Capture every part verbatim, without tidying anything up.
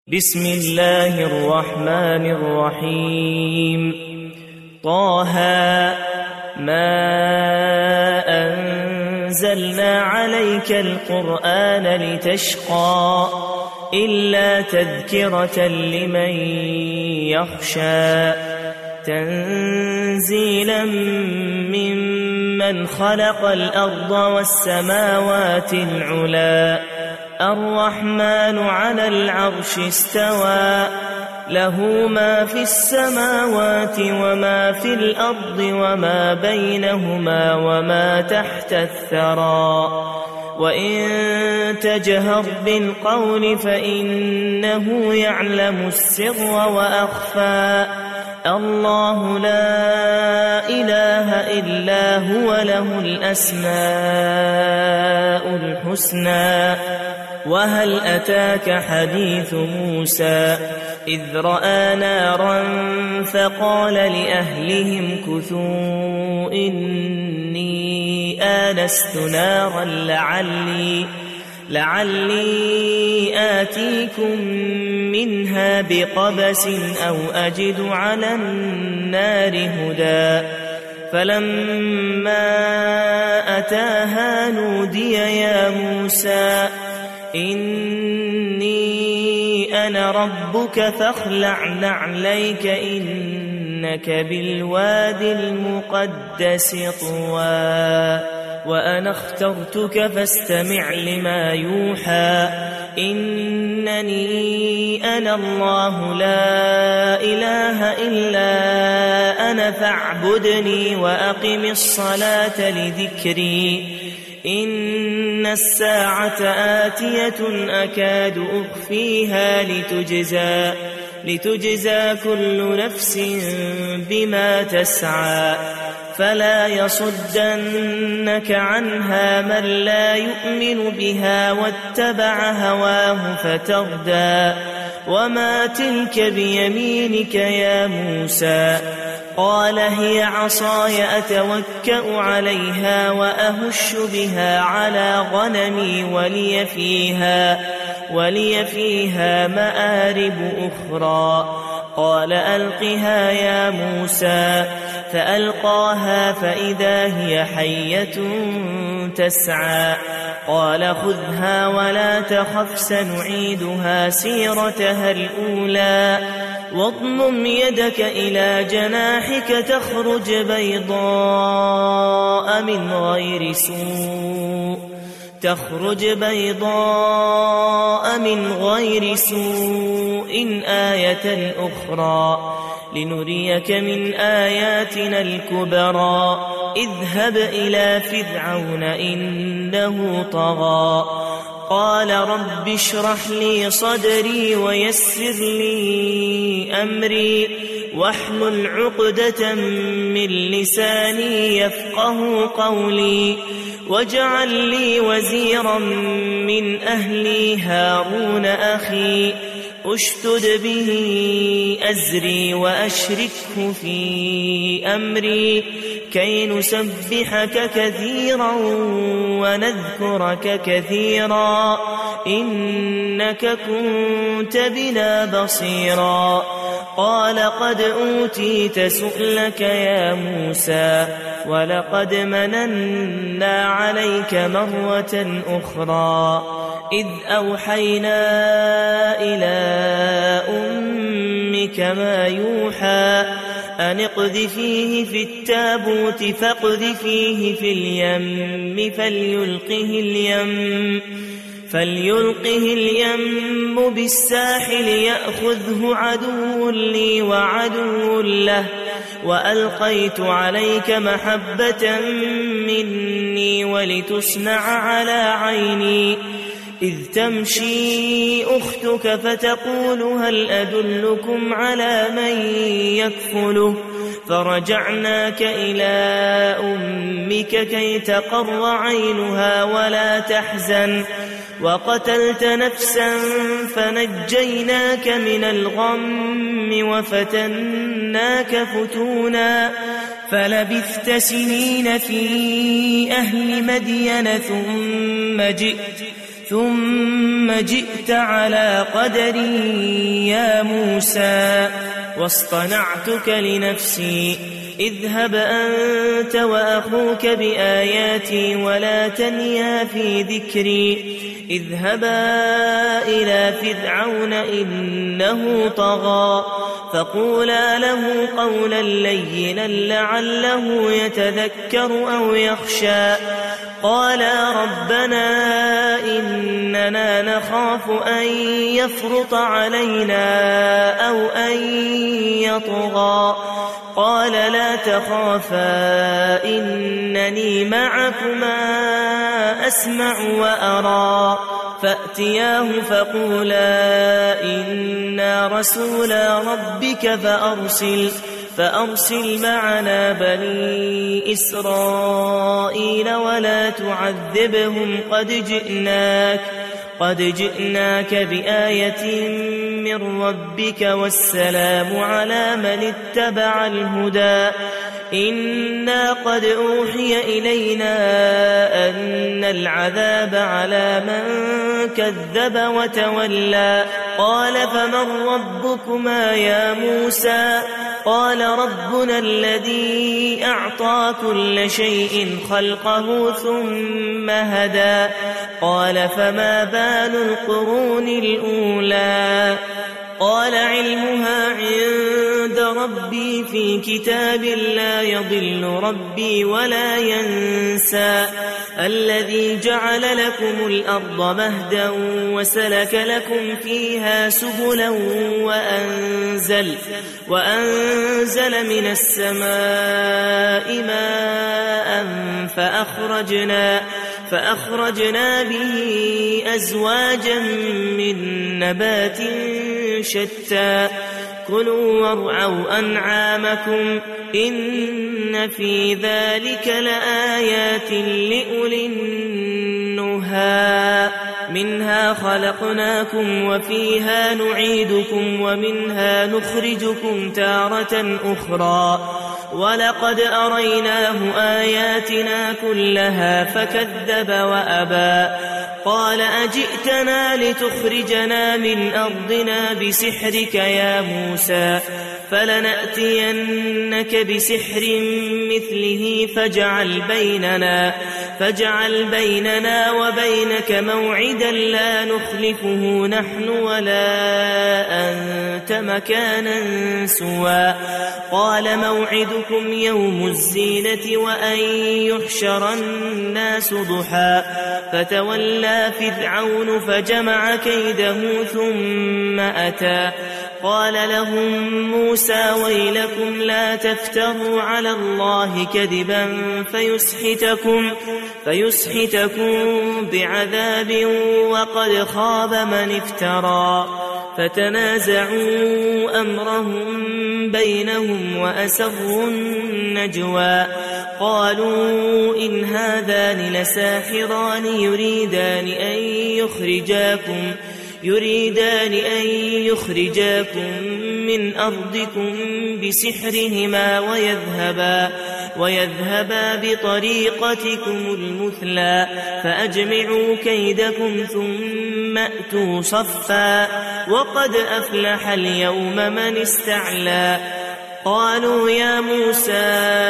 بسم الله الرحمن الرحيم طه ما أنزلنا عليك القرآن لتشقى إلا تذكرة لمن يخشى تنزيلا ممن خلق الأرض والسماوات العلى الرحمن على العرش استوى له ما في السماوات وما في الأرض وما بينهما وما تحت الثرى وإن تجهر بالقول فإنه يعلم السر وأخفى الله لا إله إلا هو له الأسماء الحسنى وهل أتاك حديث موسى إذ رأى نارا فقال لأهلهم كثوا إني آنست نارا لعلي, لعلي آتيكم منها بقبس أو أجد على النار هدى فلما أتاها نودي يا موسى إني أنا ربك فاخلع نعليك إنك بالواد المقدس طوى وأنا اخترتك فاستمع لما يوحى إنني أنا الله لا إله إلا أنا فاعبدني وأقم الصلاة لذكري إن الساعة آتية أكاد أخفيها لتجزى, لتجزى كل نفس بما تسعى فلا يصدنك عنها من لا يؤمن بها واتبع هواه فتردى وما تلك بيمينك يا موسى قال هي عصاي أتوكأ عليها وأهش بها على غنمي ولي فيها, ولي فيها مآرب أخرى قال ألقها يا موسى فألقاها فإذا هي حية تسعى قال خذها ولا تخف سنعيدها سيرتها الأولى واضمم يدك إلى جناحك تخرج بيضاء من غير سوء تخرج بيضاء من غير سوء آية أخرى لنريك من آياتنا الكبرى اذهب إلى فرعون إنه طغى قال رب اشرح لي صدري ويسر لي أمري واحلل عقدة من لساني يفقه قولي واجعل لي وزيرا من أهلي هارون أخي أشتد به أزري وأشركه في أمري كي نسبحك كثيرا ونذكرك كثيرا إنك كنت بنا بصيرا قال قد أوتيت سؤلك يا موسى ولقد مننا عليك مرة أخرى إذ أوحينا إلى أمك ما يوحى أن اقذفيه في التابوت فاقذفيه في اليم فليلقه اليم فليلقه اليم بالساحل يأخذه عدو لي وعدو له وألقيت عليك محبة مني ولتصنع على عيني إذ تمشي أختك فتقول هل أدلكم على من يكفله فرجعناك إلى أمك كي تقر عينها ولا تحزن وقتلت نفسا فنجيناك من الغم وفتناك فتونا فلبثت سنين في أهل مدين ثم جئت ثم جئت على قدري يا موسى واصطنعتك لنفسي اذهب أنت وأخوك بآياتي ولا تنيا في ذكري اذهبا إلى فرعون إنه طغى فقولا له قولا لينا لعله يتذكر أو يخشى قالا ربنا إننا نخاف أن يفرط علينا أو أن يطغى قال لا تخافا إنني معكما أسمع وأرى فأتياه فقولا إنا رسولا ربك فأرسل فأرسل معنا بني إسرائيل ولا تعذبهم قد جئناك قد جئناك بآية من ربك والسلام على من اتبع الهدى إنا قد أوحي إلينا أن العذاب على من كذب وتولى قال فمن ربكما يا موسى قال ربنا الذي أعطى كل شيء خلقه ثم هدى قال فما بال القرون الأولى قال علمها عند ربي في كتاب لا يضل ربي ولا ينسى الذي جعل لكم الأرض مهدا وسلك لكم فيها سبلا وأنزل, وأنزل من السماء ماء فأخرجنا, فأخرجنا به أزواجا من نبات شتى كلوا وارعوا أنعامكم إن في ذلك لآيات لأولي النهى منها خلقناكم وفيها نعيدكم ومنها نخرجكم تارة أخرى ولقد أريناه آياتنا كلها فكذب وأبى قال أجئتنا لتخرجنا من أرضنا بسحرك يا موسى فلنأتينك بسحر مثله فاجعل بيننا, فاجعل بيننا وبينك موعدا لا نخلفه نحن ولا أنت مكانا سوى قال موعدكم يوم الزينة وأن يحشر الناس ضحى فتولى فرعون فجمع كيده ثم أتى قال لهم موسى ويلكم لا تفتروا على الله كذبا فيسحتكم, فيسحتكم بعذاب وقد خاب من افترى فتنازعوا أمرهم بينهم وأسروا النجوى قالوا إن هذان لساحران يريدان أن يخرجاكم يريدان أن يخرجاكم من أرضكم بسحرهما ويذهبا, ويذهبا بطريقتكم المثلى فأجمعوا كيدكم ثم أتوا صفا وقد أفلح اليوم من استعلى قالوا يا موسى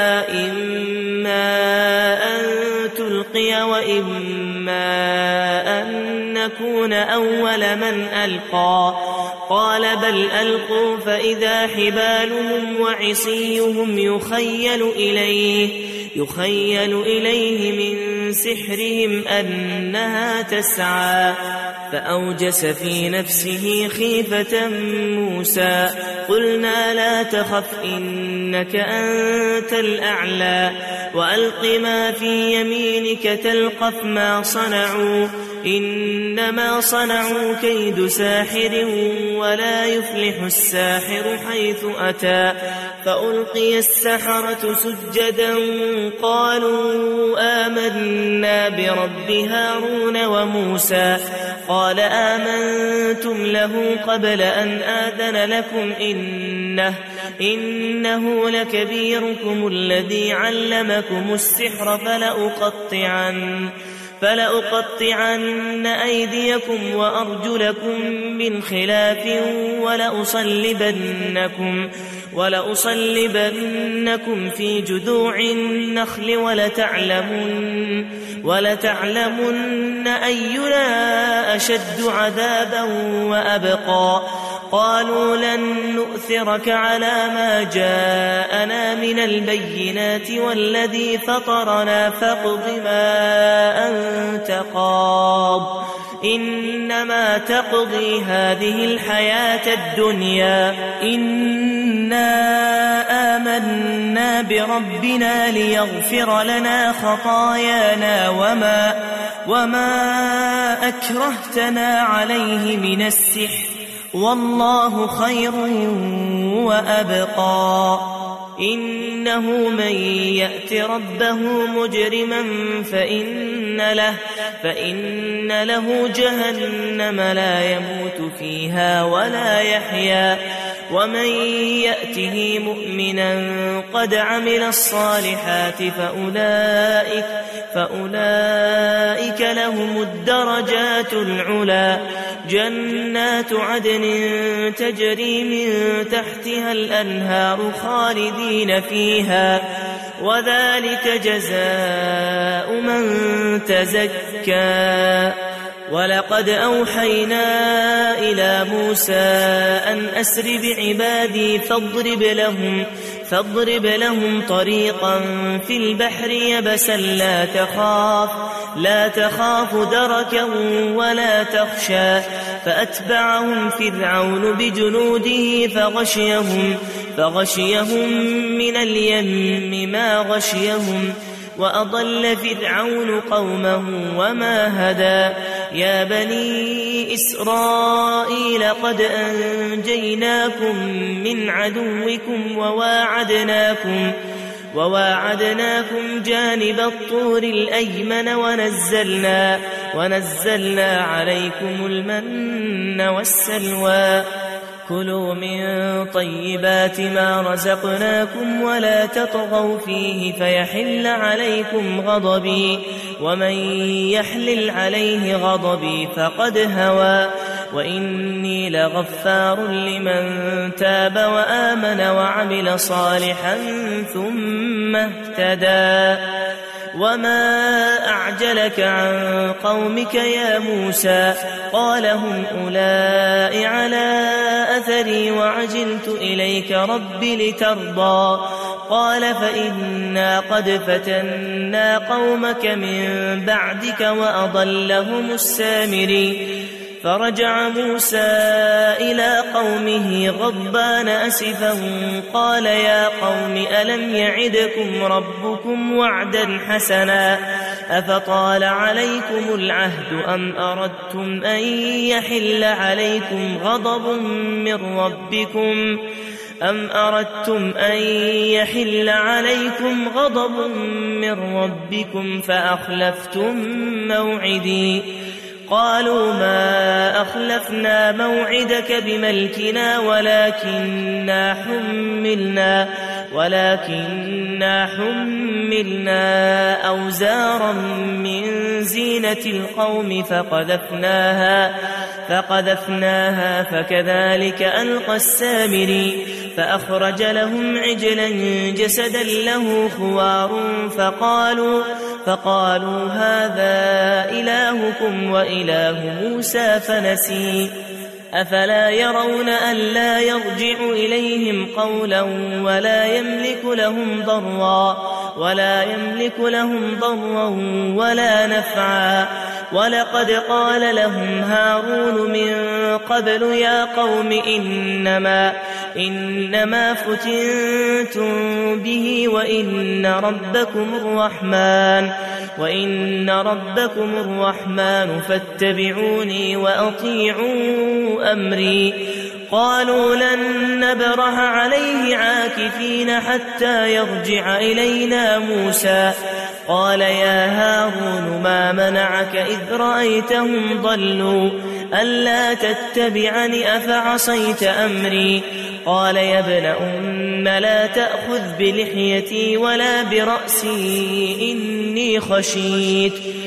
إما أن تلقي وإما أن نكون أول من ألقى قال بل ألقوا فإذا حبالهم وعصيهم يخيل إليه, يخيل إليه من سحرهم أنها تسعى فأوجس في نفسه خيفة موسى قلنا لا تخف إنك أنت الأعلى وألق ما في يمينك تلقف ما صنعوا إنما صنعوا كيد ساحر ولا يفلح الساحر حيث أتى فألقي السحرة سجدا قالوا آمنا برب هارون وموسى قال آمنتم له قبل أن آذن لكم إنه, إنه لكبيركم الذي علمكم السحر فلأقطعن فلأقطعن أيديكم وأرجلكم من خلاف ولأصلبنكم, ولأصلبنكم في جذوع النخل ولتعلمن, ولتعلمن أينا أشد عذابا وأبقى. قالوا لن نؤثرك على ما جاءنا من البينات والذي فطرنا فاقض ما أنت قاض إنما تقضي هذه الحياة الدنيا إنا آمنا بربنا ليغفر لنا خطايانا وما, وما أكرهتنا عليه من السحر والله خير وأبقى. إنه من يأت ربه مجرما فإن له, فإن له جهنم لا يموت فيها ولا يحيا, ومن يأته مؤمنا قد عمل الصالحات فأولئك, فأولئك لهم الدرجات العلا جنات عدن تجري من تحتها الأنهار خالدين فيها وذلك جزاء من تزكى. ولقد أوحينا إلى موسى أن أسر بعبادي فاضرب لهم, فاضرب لهم طريقا في البحر يبسا لا تخاف, لا تخاف دركا ولا تخشى. فأتبعهم فرعون بجنوده فغشيهم, فغشيهم من اليم ما غشيهم وأضل فرعون قومه وما هدى. يا بني إسرائيل قد أنجيناكم من عدوكم وواعدناكم, وواعدناكم جانب الطور الأيمن ونزلنا, ونزلنا عليكم المن والسلوى. كلوا من طيبات ما رزقناكم ولا تطغوا فيه فيحل عليكم غضبي, ومن يحلل عليه غضبي فقد هوى. وإني لغفار لمن تاب وآمن وعمل صالحا ثم اهتدى. وما أعجلك عن قومك يا موسى؟ قال هم أولئك على أثري وعجلت إليك رب لترضى. قال فإنا قد فتنا قومك من بعدك وأضلهم السامري. فرجع موسى إلى قومه غضبان أسفا قال يا قوم ألم يعدكم ربكم وعدا حسنا أفطال عليكم العهد أم أردتم أن يحل عليكم غضب من ربكم أم أردتم أن يحل عليكم غضب من ربكم فأخلفتم موعدي. قالوا ما أخلفنا موعدك بملكنا ولكننا حملنا ولكننا حملنا أوزارا من زينة القوم فقذفناها فقذفناها فكذلك ألقى السامري. فأخرج لهم عجلا جسدا له خوار فقالوا فقالوا هذا إلهكم وإله موسى فنسي. أفلا يرون ألا يرجع إليهم قولا ولا يملك لهم ضرا ولا يملك لهم ضرا ولا نفعا. ولقد قال لهم هارون من قبل يا قوم إنما إنما فتنتم به وإن ربكم الرحمن وإن ربكم الرحمن فاتبعوني وأطيعوا أمري. قالوا لن نبرح عليه عاكفين حتى يرجع إلينا موسى. قال يا هارون ما منعك إذ رأيتهم ضلوا ألا تتبعني أفعصيت أمري. قال يا ابن أم لا تأخذ بلحيتي ولا برأسي إني خشيت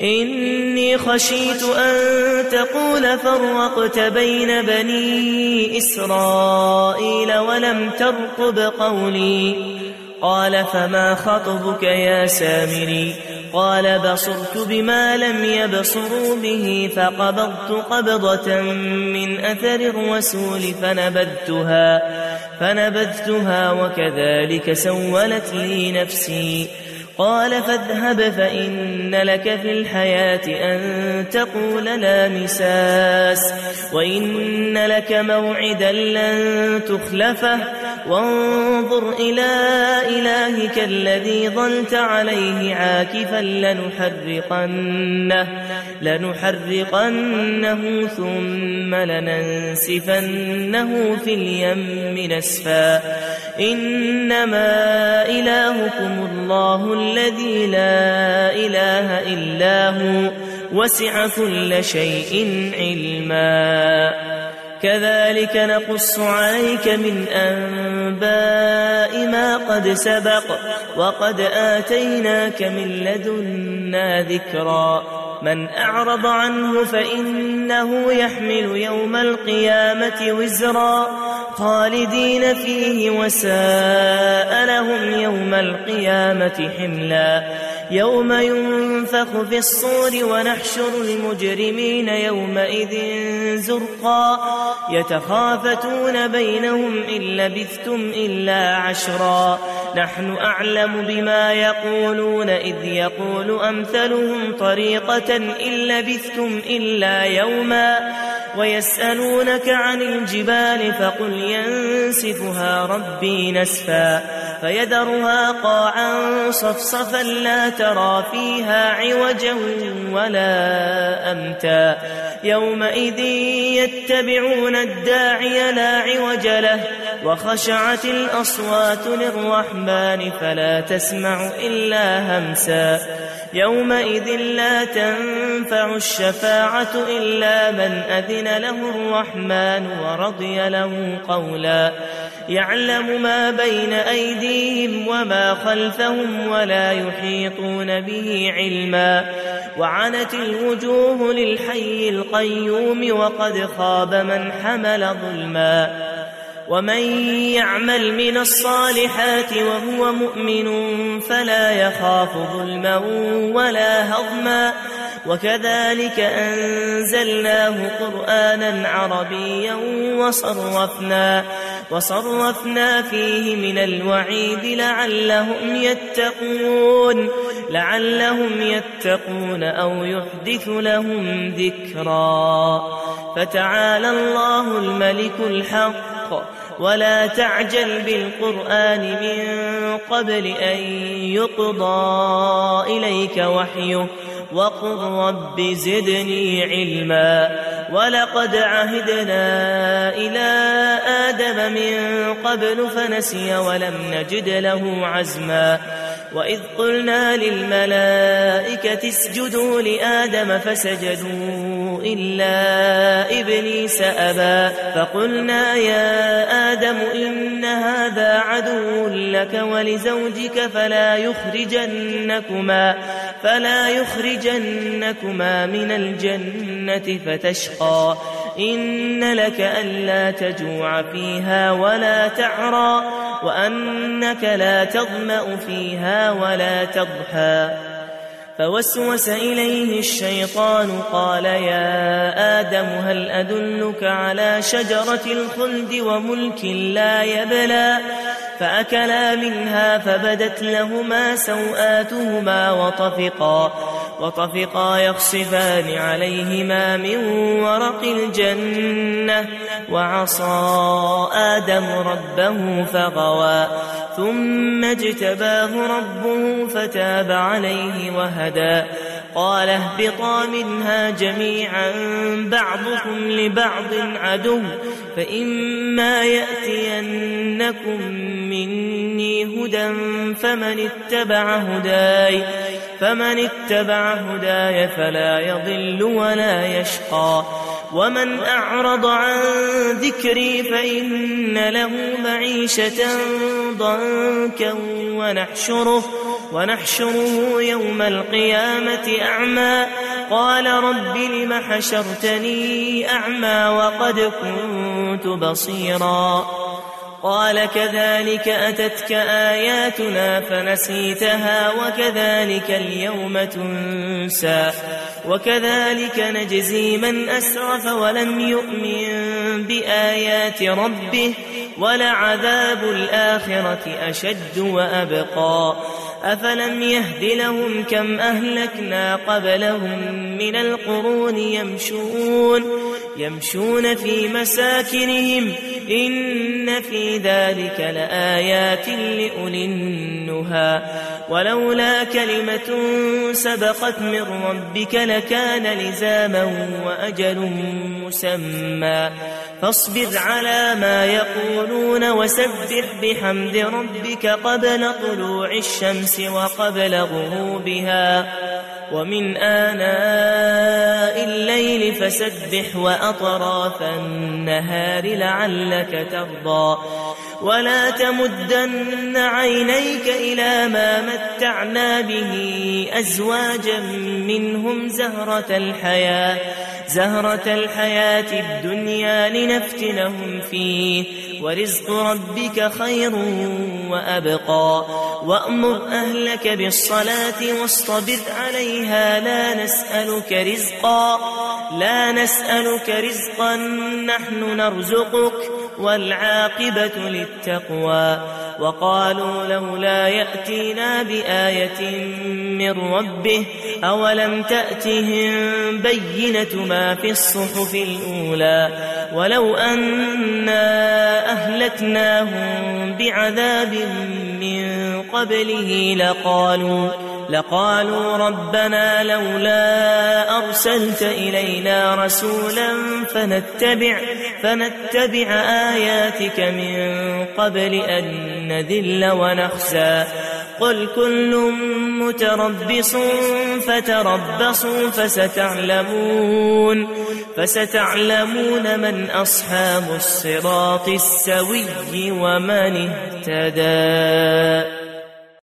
إني خشيت أن تقول فرقت بين بني إسرائيل ولم ترقب قولي. قال فما خطبك يا سامري؟ قال بصرت بما لم يبصروا به فقبضت قبضة من أثر الرسول فنبذتها, فنبذتها وكذلك سولت لي نفسي. قال فاذهب فإن لك في الحياة أن تقول لا مساس وإن لك موعدا لن تخلفه وانظر إلى إلهك الذي ظلت عليه عاكفا لنحرقنه, لنحرقنه ثم لننسفنه في اليم نسفا. إنما إلهكم الله الذي لا إله إلا هو وسع كل شيء علما. كذلك نقص عليك من أنباء ما قد سبق وقد آتيناك من لدنا ذكرا. من أعرض عنه فإنه يحمل يوم القيامة وزرا خالدين فيه وساء لهم يوم القيامة حملا. يوم ينفخ في الصور ونحشر المجرمين يومئذ زرقا يتخافتون بينهم إن لبثتم إلا عشرا نحن أعلم بما يقولون إذ يقول أمثلهم طريقة إن لبثتم إلا يوما ويسألونك عن الجبال فقل ينسفها ربي نسفا فيذرها قاعا صفصفا لا ترى فيها عوجا ولا أمتا. يومئذ يتبعون الداعي لا عوج له وخشعت الأصوات للرحمن فلا تسمع إلا همسا. يومئذ لا تنفع الشفاعة إلا من أذن له الرحمن ورضي له قولا. يعلم ما بين أيديهم وما خلفهم ولا يحيطون به علما. وعنت الوجوه للحي القيوم وقد خاب من حمل ظلما. ومن يعمل من الصالحات وهو مؤمن فلا يخاف ظلما ولا هضما. وكذلك أنزلناه قرآنا عربيا وصرفنا, وصرفنا فيه من الوعيد لعلهم يتقون, لعلهم يتقون أو يحدث لهم ذكرا. فتعالى الله الملك الحق ولا تعجل بالقرآن من قبل أن يقضى إليك وحيه وقل رب زدني علما. ولقد عهدنا إلى آدم من قبل فنسي ولم نجد له عزما. وإذ قلنا للملائكة اسجدوا لآدم فسجدوا إلا إبليس أبى فقلنا يا آدم إن هذا عدو لك ولزوجك فلا يخرجنكما, فلا يخرجنكما من الجنة فتشقى. إن لك ألا تجوع فيها ولا تعرى وأنك لا تظمأ فيها ولا تضحى. فوسوس إليه الشيطان قال يا آدم هل أدلك على شجرة الخلد وملك لا يبلى. فأكلا منها فبدت لهما سوآتهما وطفقا, وطفقا يخصفان عليهما من ورق الجنة وعصى آدم ربه فغوى. ثم اجتباه ربه فتاب عليه وهدى. قال اهبطا منها جميعا بعضكم لبعض عدو فإما يأتينكم مني هدى فمن اتبع هداي, فمن اتبع هداي فلا يضل ولا يشقى. ومن أعرض عن ذكري فإن له معيشة ضنكا ونحشره, ونحشره يوم القيامة أعمى قال رب لم حشرتني أعمى وقد كنت بصيرا قال كذلك أتتك آياتنا فنسيتها وكذلك اليوم تنسى وكذلك نجزي من أسرف ولم يؤمن بآيات ربه ولعذاب الآخرة أشد وأبقى أفلم يهد لهم كم أهلكنا قبلهم من القرون يمشون يمشون في مساكنهم إن في ذلك لآيات لأولي النهى ولولا كلمة سبقت من ربك لكان لزاما وأجل مسمى فاصبر على ما يقولون وسبح بحمد ربك قبل طلوع الشمس وقبل غروبها ومن آناء الليل فسبح وأطراف النهار لعلك ترضى ولا تمدن عينيك إلى ما متعنا به أزواجا منهم زهرة الحياة زهرة الحياة الدنيا لنفتنهم فيه ورزق ربك خير وأبقى وأمر أهلك بالصلاة واصطبر عليها لا نسألك رزقا لا نسألك رزقا نحن نرزقك والعاقبة للتقوى وقالوا لولا يأتينا بآية من ربه أولم تأتهم بينة ما في الصحف الأولى ولو أنا أهلكناهم بعذاب من قبله لقالوا لقالوا ربنا لولا أرسلت إلينا رسولا فنتبع, فنتبع آياتك من قبل أن نذل ونخزى قل كل متربص فتربصوا فستعلمون, فستعلمون من أصحاب الصراط السوي ومن اهتدى.